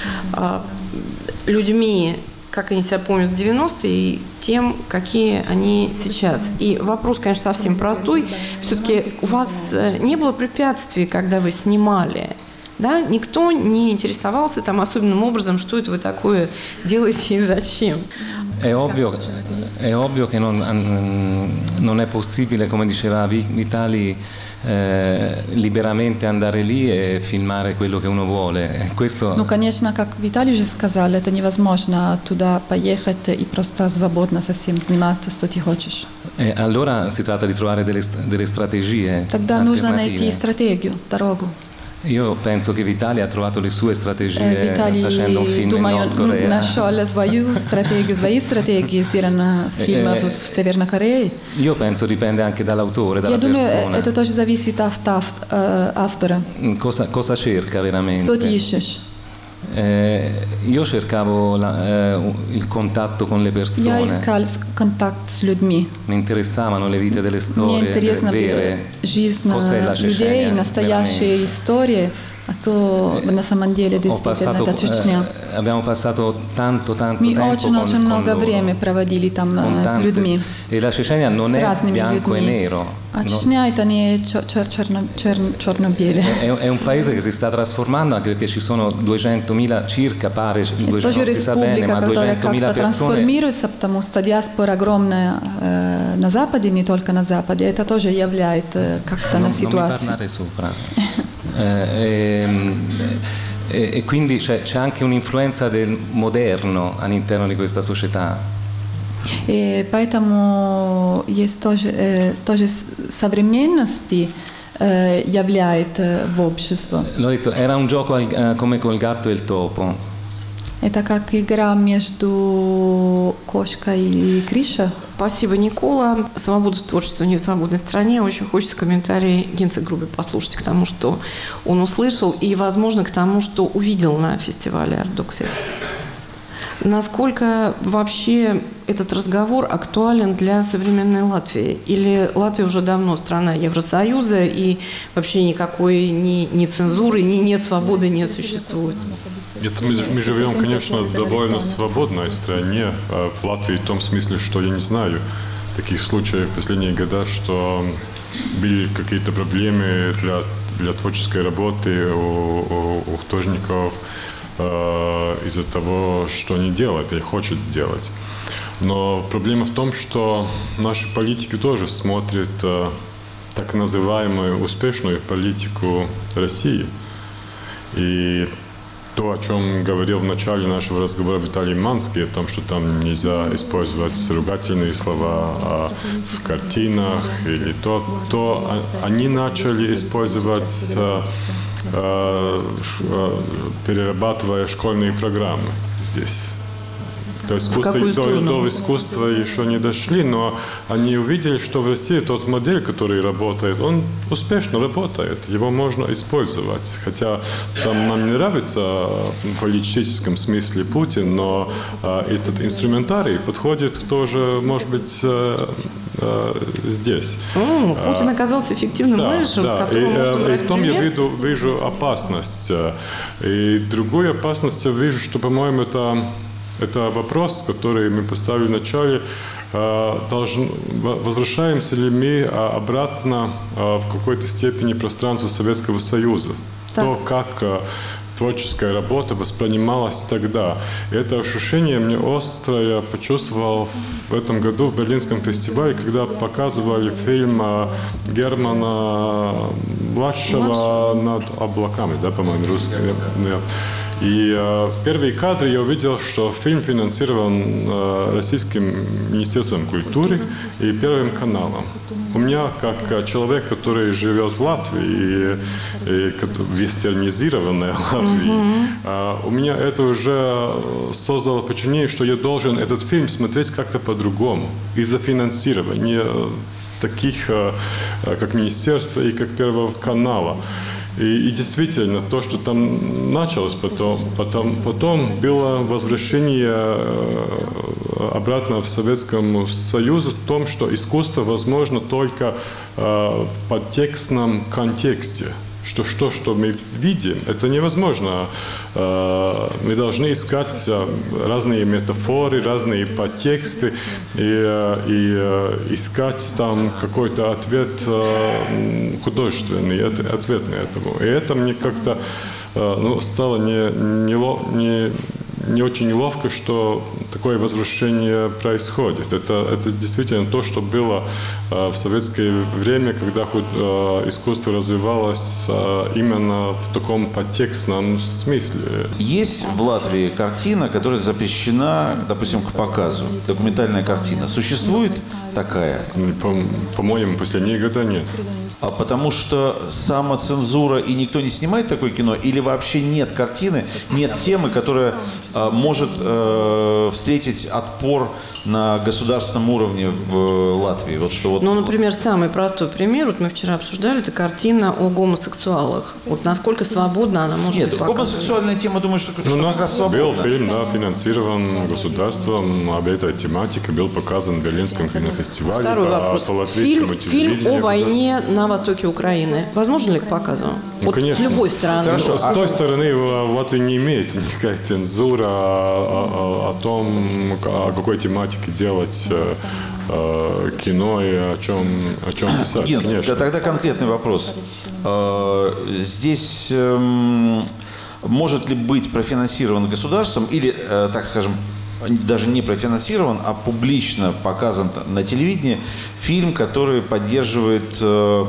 людьми, как они себя помнят в девяностые, и тем, какие они сейчас. И вопрос, конечно, совсем простой. Все-таки у вас не было препятствий, когда вы снимали? Да? Никто не интересовался там особенным образом, что это вы такое делаете и зачем. È ovvio, è ovvio che non, non è possibile, come diceva Vitali, eh, liberamente andare lì e filmare quello che uno vuole. Questo... Ну, конечно, как Виталий уже сказал, это невозможно туда поехать и просто свободно совсем снимать, что ты хочешь. E allora si tratta di trovare delle, delle strategie. Тогда нужно найти стратегию, дорогу. Io penso che Vitali ha trovato le sue strategie Виталий, facendo un film думаю, in Nord Corea. нашел свою стратегию, свои стратегии, сделано фильм в Северной Корее. Io penso dipende anche dall'autore, dalla Я думаю, persona. это тоже зависит от автора. Cosa, cosa cerca veramente? Что ты ищешь? Eh, io cercavo la, eh, il contatto con le persone. Я искал контакт с людьми. Mi interessavano le vite delle Мне storie интересна vere. жизнь Cos'è la людей, Cecenia, настоящие veramente? истории. А что на самом деле Ho действительно passato, это Чечня. eh, abbiamo passato tanto tanto Мы tempo очень-очень con, много con loro, времени проводили там con с tante- людьми. E la Cecenia non С è разными bianco e людьми. nero. А no? Чечня это не черно-белое. È, è un paese che si sta trasformando anche perché ci sono duecentomila circa, pare, Это тоже non si sa bene, республика, ma которая duecentomila как-то persone. трансформируется, потому что диаспора огромная э, на Западе, не только на Западе. Это тоже являет э, как-то Non, на non mi ситуацию. parlare sopra. eh, ehm, e, e quindi c'è, c'è anche un'influenza del moderno all'interno di questa società. И поэтому есть тоже, э, тоже современности э, являет э, в общество. L'ho detto, era un gioco al- eh, come col gatto e il topo. Это как игра между кошкой и крышей. Спасибо, Никола. Свобода творчества в несвободной стране. Очень хочется комментарий Генца Грубе послушать к тому, что он услышал, и, возможно, к тому, что увидел на фестивале Артдокфест. Насколько вообще этот разговор актуален для современной Латвии? Или Латвия уже давно страна Евросоюза, и вообще никакой ни, ни цензуры, ни несвободы не существует? Это мы, мы живем, конечно, в довольно свободной стране, в Латвии в том смысле, что я не знаю таких случаев в последние годы, что были какие-то проблемы для, для творческой работы у, у, у художников э, из-за того, что они делают и хотят делать. Но проблема в том, что наши политики тоже смотрят э, так называемую успешную политику России. И то, о чем говорил в начале нашего разговора Виталий Манский, о том, что там нельзя использовать ругательные слова в картинах, или то, то они начали использовать, перерабатывая школьные программы здесь. То есть искусство, до, до искусства еще не дошли, но они увидели, что в России тот модель, который работает, он успешно работает, его можно использовать. Хотя там нам не нравится в политическом смысле Путин, но а, этот инструментарий подходит тоже, может быть, а, а, здесь. О, Путин оказался эффективным да, менеджером, да. с которым и, можно брать и в том пример. я вижу, вижу опасность. И другую опасность я вижу, что, по-моему, это... Это вопрос, который мы поставили в начале. Должен, возвращаемся ли мы обратно в какой-то степени пространство Советского Союза? Так. То, как творческая работа воспринималась тогда. И это ощущение мне остро я почувствовал в этом году в Берлинском фестивале, когда показывали фильм Германа Младшего «Над облаками», да, по-моему, русский. И э, первые кадры я увидел, что фильм финансирован э, Российским Министерством культуры и Первым каналом. У меня, как человек, который живет в Латвии, и, и вестернизированной Латвии, mm-hmm. э, у меня это уже создало впечатление, что я должен этот фильм смотреть как-то по-другому из-за финансирования таких, э, как Министерство и как Первого канала. И, и действительно, то, что там началось потом, потом, потом было возвращение обратно в Советском Союзе в том, что искусство возможно только в подтекстном контексте. Что, что, что мы видим, это невозможно. Мы должны искать разные метафоры, разные подтексты и, и искать там какой-то ответ художественный, ответ на это. И это мне как-то ну, стало не, не, не, не очень неловко, что такое возвращение происходит. Это, это действительно то, что было э, в советское время, когда э, искусство развивалось э, именно в таком подтекстном смысле. Есть в Латвии картина, которая запрещена, допустим, к показу. Документальная картина. Существует такая? По, по-моему, последние годы нет. А потому что самоцензура и никто не снимает такое кино? Или вообще нет картины, нет темы, которая э, может э, встретить отпор на государственном уровне в Латвии? Вот что вот... Ну, например, самый простой пример, вот мы вчера обсуждали, это картина о гомосексуалах. Вот насколько свободно она может Нет, быть показана? гомосексуальная тема, думаю, что, что ну, у нас свободна. был фильм, да, финансирован государством, об этой тематике, был показан в Берлинском кинофестивале. Второй по, вопрос. по латвийскому Фильм, фильм о войне на востоке Украины. Возможно ли к показу? Ну, вот конечно. с любой стороны. Хорошо. С той стороны в Латвии не имеется никакая цензура о, о, о том, о какой тематике делать э, кино и о чем, о чем писать. Гинс, конечно. тогда конкретный вопрос. Здесь э, может ли быть профинансирован государством или, э, так скажем, даже не профинансирован, а публично показан на телевидении фильм, который поддерживает э,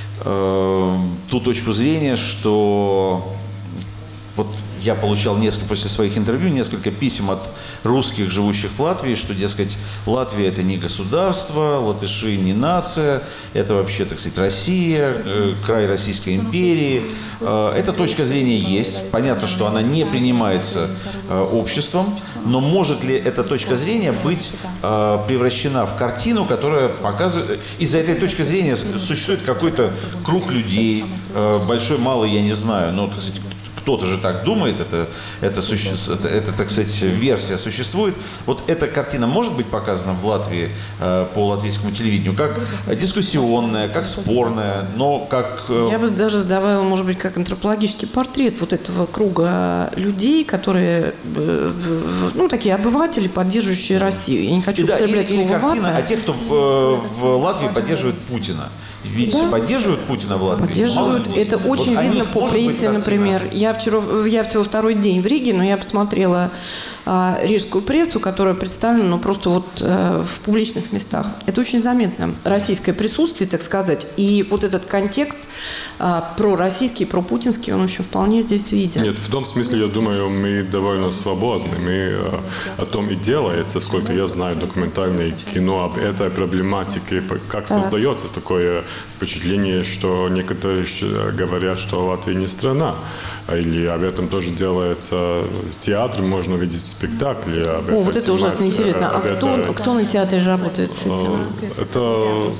э, ту точку зрения, что вот я получал несколько, после своих интервью несколько писем от русских, живущих в Латвии, что, дескать, Латвия – это не государство, латыши – не нация, это вообще, так сказать, Россия, э, край Российской империи. Э, эта точка зрения есть. Понятно, что она не принимается э, обществом, но может ли эта точка зрения быть э, превращена в картину, которая показывает… Из-за этой точки зрения существует какой-то круг людей, э, большой, малый, я не знаю, но, так сказать, кто-то же так думает, это, это, суще... это, это, так сказать, версия существует. Вот эта картина может быть показана в Латвии э, по латвийскому телевидению как дискуссионная, как спорная, но как… Э... Я бы даже сдавала, может быть, как антропологический портрет вот этого круга людей, которые, э, ну, такие обыватели, поддерживающие Россию. Я не хочу да, употреблять или, или слово картина «вата». о тех, кто в, в Латвии поддерживает Путина. Ведь да. поддерживают Путина в Латвии? Поддерживают. Мало Это вот очень видно по прессе, например. Я вчера, я всего второй день в Риге, но я посмотрела а, рижскую прессу, которая представлена, ну, просто вот а, в публичных местах. Это очень заметно. Российское присутствие, так сказать. И вот этот контекст а, пророссийский, пропутинский, он еще вполне здесь виден. Нет, в том смысле, я думаю, мы довольно свободны. Мы а, о том и делается, сколько я знаю, документальное кино об этой проблематике, как да. создается такое впечатление, что некоторые говорят, что Латвия не страна. Или об этом тоже делается в театре, можно видеть спектакли. Об О, вот это ужасно интересно. А кто, этой... кто на театре работает с этим? Это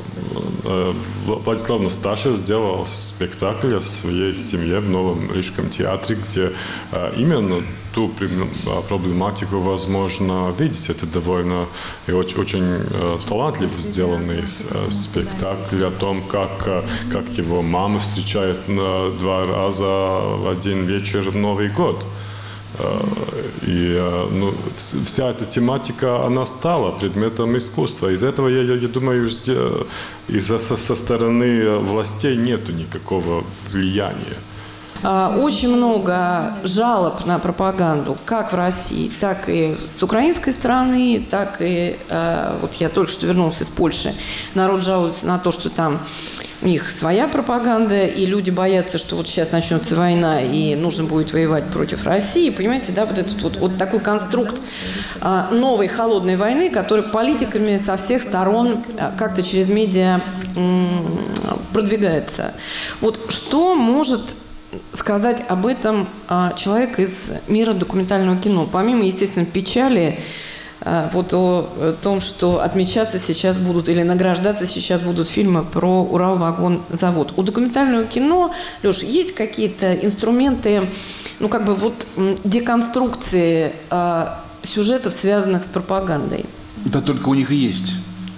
Владислав Насташев сделал спектакль о своей семье в Новом Рижском театре, где именно ту проблематику возможно видеть. Это довольно и очень, очень талантливо сделанный спектакль о том, как, как его мама встречает два раза в один вечер Новый год. И ну, вся эта тематика, она стала предметом искусства. Из этого, я, я думаю, из-за со стороны властей нету никакого влияния. Очень много жалоб на пропаганду, как в России, так и с украинской стороны, так и, вот я только что вернулся из Польши, народ жалуется на то, что там у них своя пропаганда, и люди боятся, что вот сейчас начнется война, и нужно будет воевать против России. Понимаете, да, вот этот вот, вот такой конструкт новой холодной войны, который политиками со всех сторон как-то через медиа продвигается. Вот что может сказать об этом а, человек из мира документального кино? Помимо, естественно, печали вот о том, что отмечаться сейчас будут или награждаться сейчас будут фильмы про Уралвагонзавод. У документального кино, Леш, есть какие-то инструменты, ну как бы вот деконструкции э, сюжетов, связанных с пропагандой? Да только у них и есть.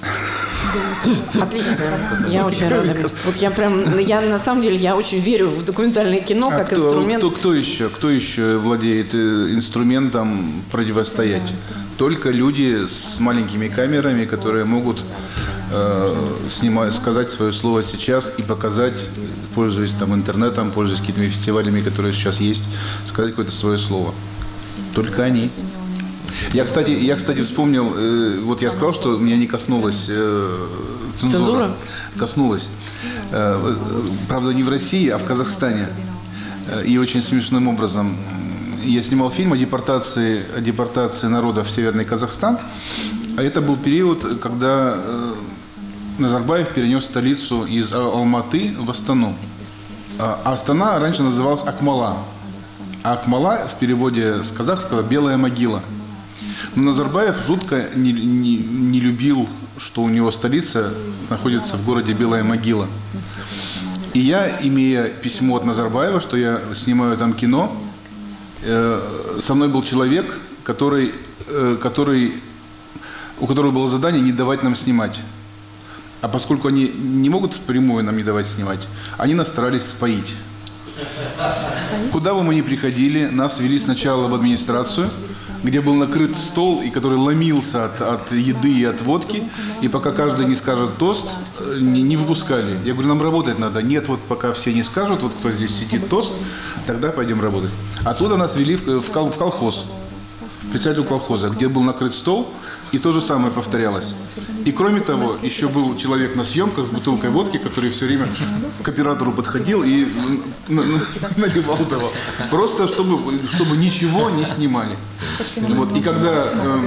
Отлично. Я очень рада. Вот я прям, я на самом деле, я очень верю в документальное кино а как кто, инструмент. Кто, кто еще, кто еще владеет инструментом противостоять? Только люди с маленькими камерами, которые могут э, снимать, сказать свое слово сейчас и показать, пользуясь там интернетом, пользуясь какими-то фестивалями, которые сейчас есть, сказать какое-то свое слово. Только они. Я, кстати, я, кстати, вспомнил, э, вот я сказал, что меня не коснулась э, цензура. Цензура? Коснулась. Э, правда, не в России, а в Казахстане. Э, и очень смешным образом. Я снимал фильм о депортации, о депортации народа в Северный Казахстан. А это был период, когда э, Назарбаев перенес столицу из Алматы в Астану. А Астана раньше называлась Акмала. А Акмала в переводе с казахского «белая могила». Но Назарбаев жутко не, не, не любил, что у него столица находится в городе Белая могила. И я, имея письмо от Назарбаева, что я снимаю там кино, э, со мной был человек, который, э, который, у которого было задание не давать нам снимать. А поскольку они не могут впрямую нам не давать снимать, они нас старались споить. Куда бы мы ни приходили, нас вели сначала в администрацию, где был накрыт стол, и который ломился от, от еды и от водки, и пока каждый не скажет тост, не, не выпускали. Я говорю, нам работать надо. Нет, вот пока все не скажут, вот кто здесь сидит тост, тогда пойдем работать. Оттуда нас вели в, в, кол, в колхоз, председателю колхоза, где был накрыт стол, и то же самое повторялось. И кроме того, еще был человек на съемках с бутылкой водки, который все время к оператору подходил и наливал его. Просто чтобы, чтобы ничего не снимали. Вот. И когда... Э,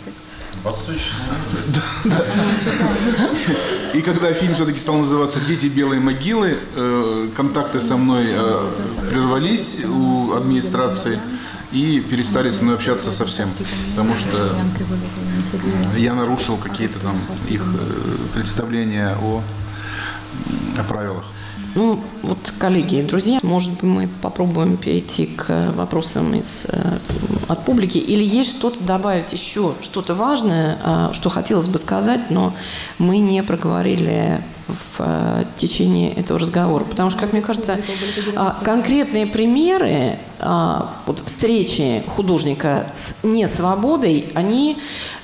И когда фильм все-таки стал называться «Дети белой могилы», э, контакты со мной э, прервались у администрации и перестали со мной общаться совсем, потому что я нарушил какие-то там их представления о, о правилах. Ну, вот, коллеги и друзья, может быть, мы попробуем перейти к вопросам из, от публики. Или есть что-то добавить еще, что-то важное, что хотелось бы сказать, но мы не проговорили в течение этого разговора. Потому что, как мне кажется, конкретные примеры вот, встречи художника с несвободой, они,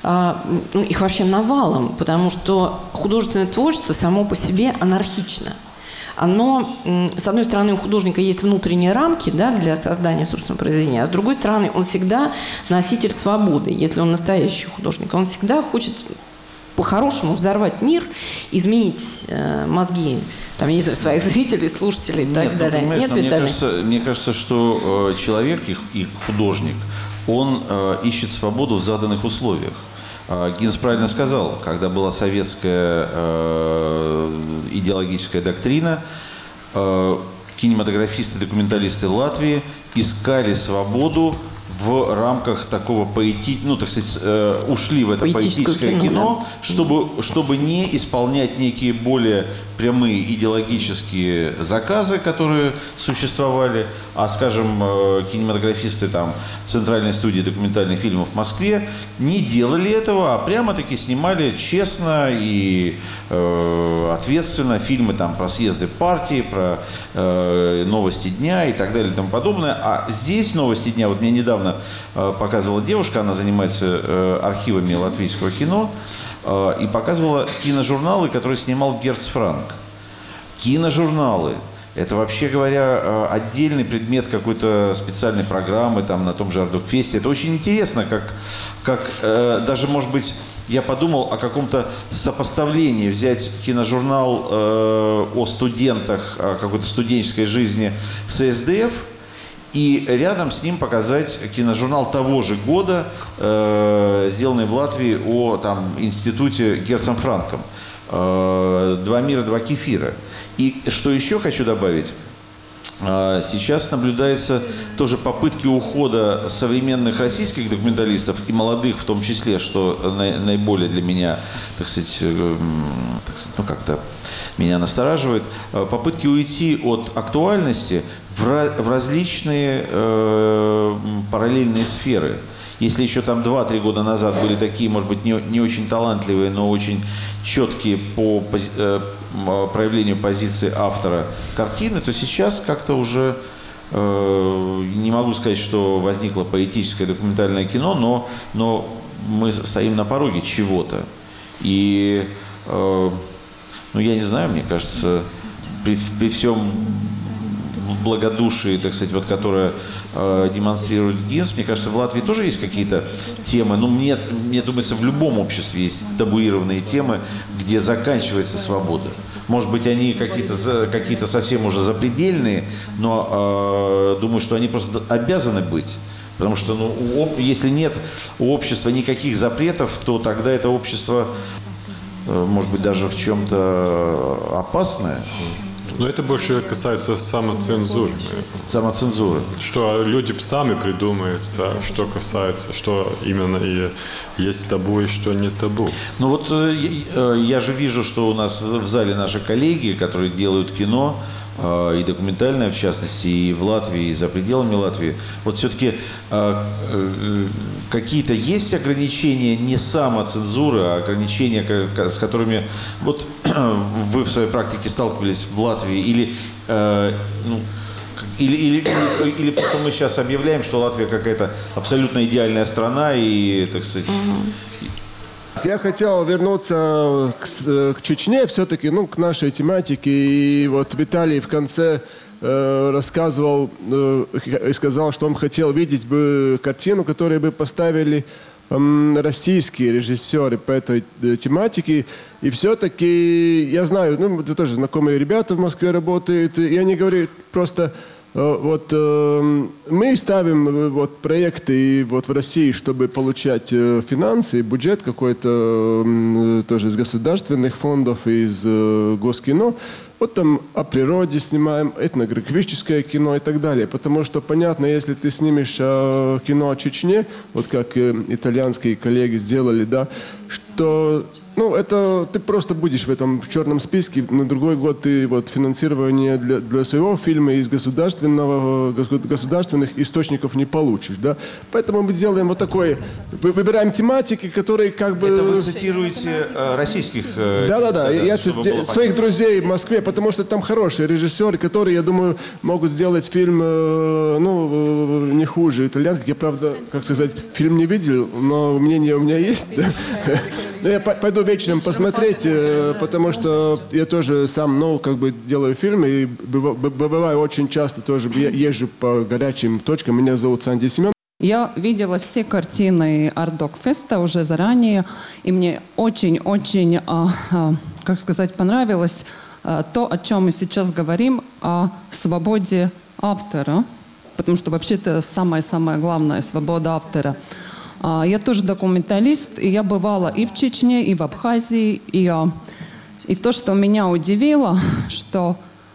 ну, их вообще навалом, потому что художественное творчество само по себе анархично. Оно, с одной стороны, у художника есть внутренние рамки, да, для создания собственного произведения, а с другой стороны, он всегда носитель свободы. Если он настоящий художник, он всегда хочет по-хорошему взорвать мир, изменить э, мозги там, не знаю, своих зрителей, слушателей и так Нет, далее. Ну, Нет, мне Виталий? кажется, мне кажется, что э, человек и, и художник, он э, ищет свободу в заданных условиях. Гинс правильно сказал, когда была советская э, идеологическая доктрина, э, кинематографисты, документалисты Латвии искали свободу в рамках такого поэти... ну, так сказать, э, ушли в это поэтическое кино, кино да. чтобы, чтобы не исполнять некие более прямые идеологические заказы, которые существовали, а, скажем, э, кинематографисты там, Центральной студии документальных фильмов в Москве не делали этого, а прямо-таки снимали честно и э, ответственно фильмы там, про съезды партии, про э, новости дня и так далее и тому подобное. А здесь новости дня, вот мне недавно э, показывала девушка, она занимается э, архивами латвийского кино, э, и показывала киножурналы, которые снимал Герц Франк. Киножурналы. Это, вообще говоря, отдельный предмет какой-то специальной программы там, на том же Ардукфесте. Это очень интересно, как, как э, даже, может быть, я подумал о каком-то сопоставлении. Взять киножурнал э, о студентах, о какой-то студенческой жизни ЦСДФ и рядом с ним показать киножурнал того же года, э, сделанный в Латвии о там, институте Герцем Франком. Э, «Два мира, два кефира». И что еще хочу добавить, Сейчас наблюдается тоже попытки ухода современных российских документалистов и молодых в том числе, что наиболее для меня, так сказать, так сказать, ну как-то меня настораживает, попытки уйти от актуальности в различные э, параллельные сферы. Если еще там два-три года назад были такие, может быть, не, не очень талантливые, но очень четкие по пози, э, проявлению позиции автора картины, то сейчас как-то уже, э, не могу сказать, что возникло поэтическое документальное кино, но, но мы стоим на пороге чего-то. И, э, ну, я не знаю, мне кажется, при, при всем благодушии, так сказать, вот, которое э, демонстрирует Гинс, мне кажется, в Латвии тоже есть какие-то темы. Ну, мне, мне думается, в любом обществе есть табуированные темы, где заканчивается свобода. Может быть, они какие-то какие-то совсем уже запредельные, но э, думаю, что они просто обязаны быть. Потому что, ну, у, если нет у общества никаких запретов, то тогда это общество, э, может быть, даже в чем-то опасное. Но это больше касается самоцензуры. Самоцензуры. Что люди сами придумают, что касается, что именно и есть табу и что не табу. Ну вот я же вижу, что у нас в зале наши коллеги, которые делают кино, и документальное, в частности, и в Латвии, и за пределами Латвии. Вот все-таки какие-то есть ограничения, не самоцензуры, а ограничения, с которыми вот вы в своей практике сталкивались в Латвии, или, ну, или, или, или, или просто мы сейчас объявляем, что Латвия какая-то абсолютно идеальная страна, и, так сказать... Я хотел вернуться к, к Чечне, все-таки, ну, к нашей тематике. И вот Виталий в конце э, рассказывал э, и сказал, что он хотел видеть бы картину, которую бы поставили э, российские режиссеры по этой э, тематике. И все-таки, я знаю, ну, это тоже знакомые ребята в Москве работают, и они говорят просто... Вот э, мы ставим вот проекты вот в России, чтобы получать э, финансы, бюджет какой-то э, тоже из государственных фондов, из э, Госкино. Вот там о природе снимаем, этнографическое кино и так далее. Потому что, понятно, если ты снимешь э, кино о Чечне, вот как э, итальянские коллеги сделали, да, что... Ну, это ты просто будешь в этом в черном списке. На другой год ты вот финансирование для, для своего фильма из государственного, государственных источников не получишь, да. Поэтому мы делаем вот такой, выбираем тематики, которые как бы... Это вы цитируете э, российских... Э, Да-да-да, я цити... своих друзей в Москве, потому что там хорошие режиссеры, которые, я думаю, могут сделать фильм, э, ну, не хуже итальянских. Я, правда, как сказать, фильм не видел, но мнение у меня есть, да. Но я пойду вечером посмотреть, потому что я тоже сам, ну, как бы делаю фильмы, и бываю очень часто тоже, езжу по горячим точкам. Меня зовут Санди Семен. Я видела все картины Art-Dog-феста уже заранее, и мне очень-очень, как сказать, понравилось то, о чем мы сейчас говорим, о свободе автора, потому что вообще-то самое-самое главное — свобода автора. Я тоже документалист, и я бывала и в Чечне, и в Абхазии. И, и то, что меня удивило, что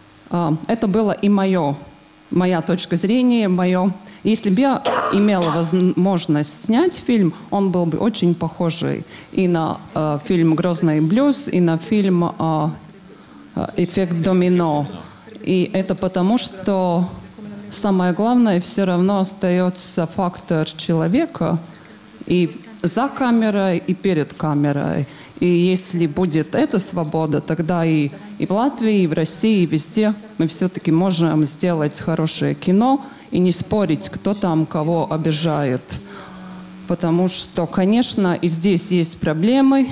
это было и мое, моя точка зрения, мое. Если бы я имела возможность снять фильм, он был бы очень похожий и на э, фильм «Грозный блюз», и на фильм э, «Эффект домино». И это потому, что самое главное все равно остается фактор человека, и за камерой, и перед камерой. И если будет эта свобода, тогда и, и в Латвии, и в России, и везде мы все-таки можем сделать хорошее кино и не спорить, кто там кого обижает. Потому что, конечно, и здесь есть проблемы.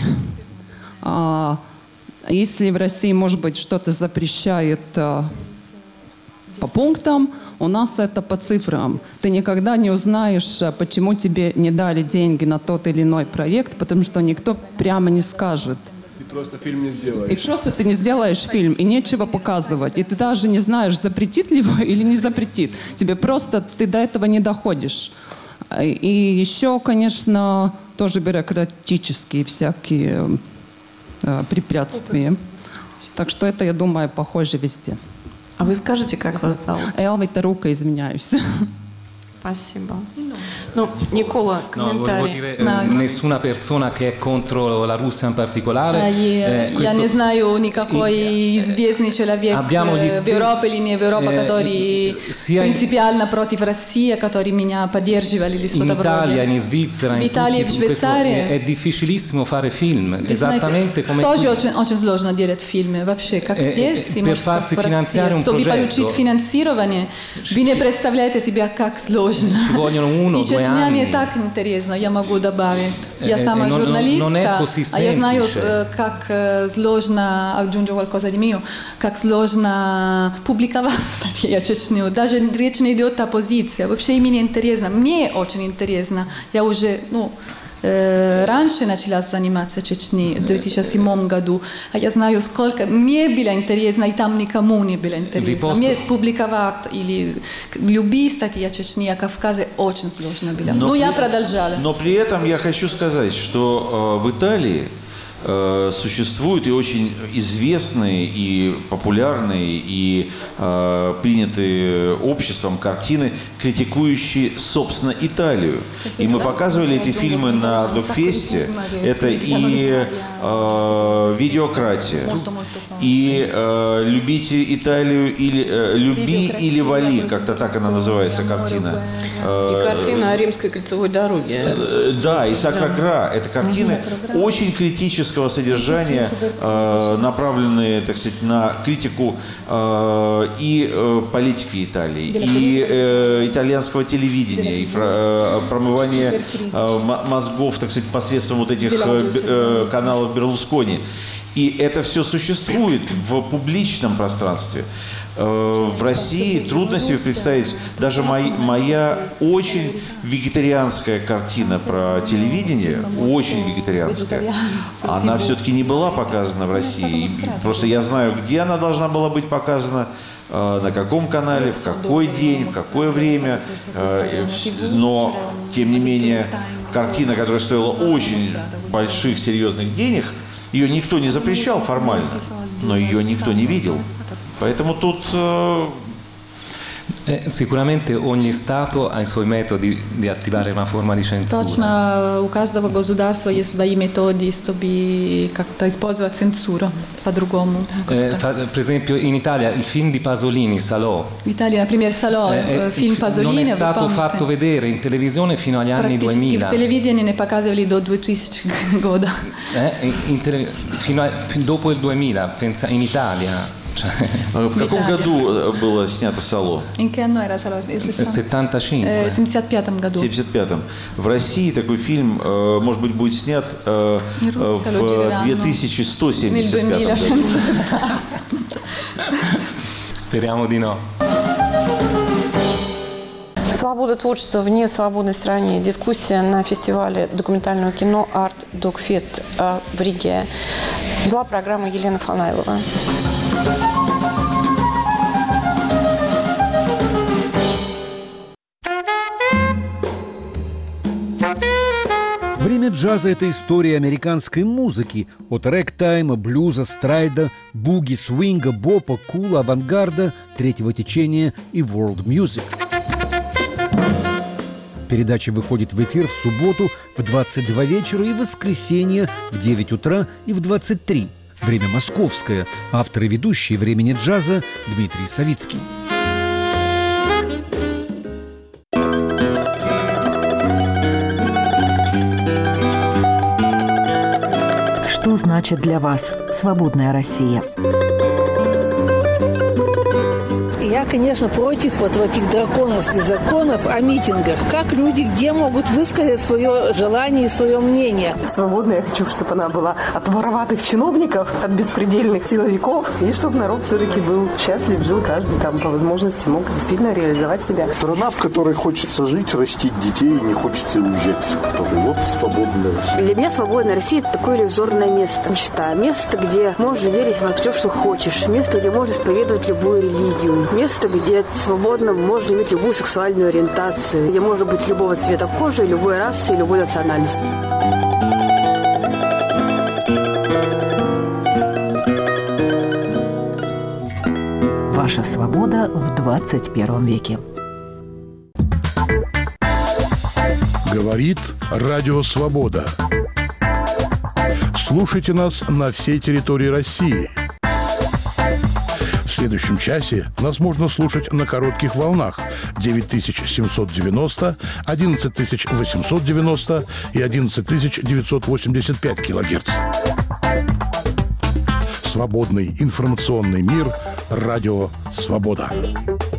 А, если в России, может быть, что-то запрещает а, по пунктам, у нас это по цифрам. Ты никогда не узнаешь, почему тебе не дали деньги на тот или иной проект, потому что никто прямо не скажет. Ты просто фильм не сделаешь. И просто ты не сделаешь фильм, и нечего показывать. И ты даже не знаешь, запретит ли его или не запретит. Тебе просто, ты до этого не доходишь. И еще, конечно, тоже бюрократические всякие э, препятствия. Так что это, я думаю, похоже везде. А вы скажете, как вас зовут? Элвита Рука, извиняюсь. Спасибо. Ну, Никола, No, volevo комментарий. dire, eh, nessuna persona che è contro la Russia in particolare. А, и, eh, я questo- не знаю никакой и- известный человек abbiamo gli э, в sti- Европе или не в Европе, eh, который sia in- принципиально против России, которые меня поддерживали или in что-то Italia, вроде. in Svizzera, В in Италии, tutti- в in questo- Швейцарии. è, è difficilissimo fare film, Вы esattamente знаете, come тоже qui. очень, очень сложно делать фильмы, вообще, как Eh, здесь, eh, и per может, как farsi в России. finanziare un Чтобы progetto, получить финансирование, вы не представляете себе, как сложно. Ci vogliono uno o И due Чечня не anni. так интересно, я могу добавить. Я Eh, сама eh, non- non- журналистка, non è così а я знаю, semplice. э, как э, сложно, aggiungo qualcosa di mio, как сложно публиковать статьи о Чечне. Даже речь не идет о позиции. Вообще мне интересно, мне очень интересно. Я уже, ну, э, раньше начала заниматься Чечней, в две тысячи седьмом году. А я знаю, сколько мне было интересно, и там никому не было интересно. posso- Мне публиковать или любые статьи о Чечне, о Кавказе очень сложно было. Но Ну, я при- продолжала. Но при этом я хочу сказать, что э, в Италии э, существуют и очень известные, и популярные, и э, принятые обществом картины, критикующие, собственно, Италию. И мы показывали эти фильмы на Докфесте. Это и э, «Видеократия», и э, «Любите Италию» или э, «Люби или вали», как-то так она называется, картина. И картина о римской кольцевой дороге. Э, Да, и «Сакрагра» – это картины очень критического содержания, э, направленные, так сказать, на критику э, и э, политики Италии, и э, итальянского телевидения, и про- э, промывание э, м- мозгов, так сказать, посредством вот этих э, б- э, каналов Берлускони. И это все существует в публичном пространстве. Э, В России трудно себе представить, даже мой- моя очень вегетарианская картина про телевидение, очень вегетарианская, она все-таки не была показана в России. И просто я знаю, где она должна была быть показана, э, на каком канале, в какой день, в какое время. Э, и вс- Но, тем не менее, картина, которая стоила очень больших, серьезных денег, ее никто не запрещал формально, но ее никто не видел. Поэтому тут э, Eh, sicuramente ogni Stato ha i suoi metodi di attivare una forma di censura. Точно, у каждого государства есть свои методы, чтобы как-то использовать цензуру по-другому. Eh, fa- per esempio in Italia il film di Pasolini, Salò, В Италии, например, Сало, eh, eh, фильм non Пазолини, è вы stato помните? fatto vedere in televisione fino agli anni Практически в duemila. телевидении не показывали до двухтысячного года. Eh, in- in tele- fino a- fin dopo il duemila, pensa, in Italia. Cioè, э, в каком Италия. году э, было снято «Сало»? In che anno era Сало? nel settantacinque. Э, В семьдесят пятом В году. семьдесят пятом. В России такой фильм, э, может быть, будет снят э, И э, Руссо в lo gireranno две тысячи сто Nel семьдесят пятом duemila. году. Speriamo di no. Свобода творчества в несвободной стране. Дискуссия на фестивале документального кино «Арт Докфест» в Риге. Вела программу Елена Фанайлова. Время джаза – это история американской музыки. От рэк-тайма, блюза, страйда, буги, свинга, бопа, кула, авангарда, третьего течения и world music. Передача выходит в эфир в субботу в двадцать два вечера и в воскресенье в девять утра и в двадцать три. Время московское. Автор и ведущий «Времени джаза» Дмитрий Савицкий. Что значит для вас свободная Россия? Я, конечно, против вот этих драконовских законов о митингах. Как люди где могут высказать свое желание и свое мнение? Свободная я хочу, чтобы она была от вороватых чиновников, от беспредельных силовиков, и чтобы народ все-таки был счастлив, жил каждый там по возможности, мог действительно реализовать себя. Страна, в которой хочется жить, растить детей, не хочется уезжать из которой. Вот свободная Россия. Для меня свободная Россия – это такое иллюзорное место. Считаю, место, где можно верить во все, что хочешь. Место, где можно исповедовать любую религию. Место, где свободно можно иметь любую сексуальную ориентацию. Где можно быть любого цвета кожи, любой расы и любой национальности. Ваша Наша свобода в двадцать первом веке. Говорит Радио Свобода. Слушайте нас на всей территории России. В следующем часе нас можно слушать на коротких волнах девять тысяч семьсот девяносто, одиннадцать тысяч восемьсот девяносто и одиннадцать тысяч девятьсот восемьдесят пять килогерц. Свободный информационный мир. Радио Свобода.